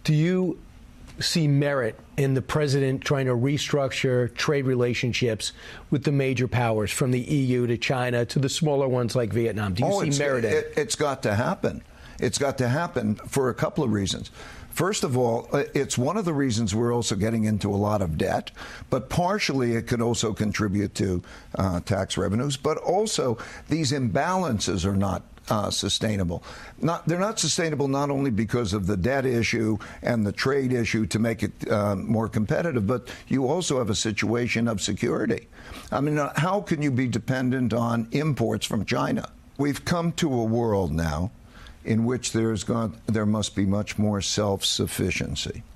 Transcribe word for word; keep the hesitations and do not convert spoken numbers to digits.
Do you see merit in the president trying to restructure trade relationships with the major powers, from the E U to China to the smaller ones like Vietnam? Do you oh, see merit in it? it? It's got to happen. It's got to happen for a couple of reasons. First of all, it's one of the reasons we're also getting into a lot of debt, but partially it could also contribute to uh, tax revenues. But also, these imbalances are not Uh, sustainable. Not, they're not sustainable not only because of the debt issue and the trade issue to make it uh, more competitive, but you also have a situation of security. I mean, uh, how can you be dependent on imports from China? We've come to a world now in which there's gone, there must be much more self-sufficiency.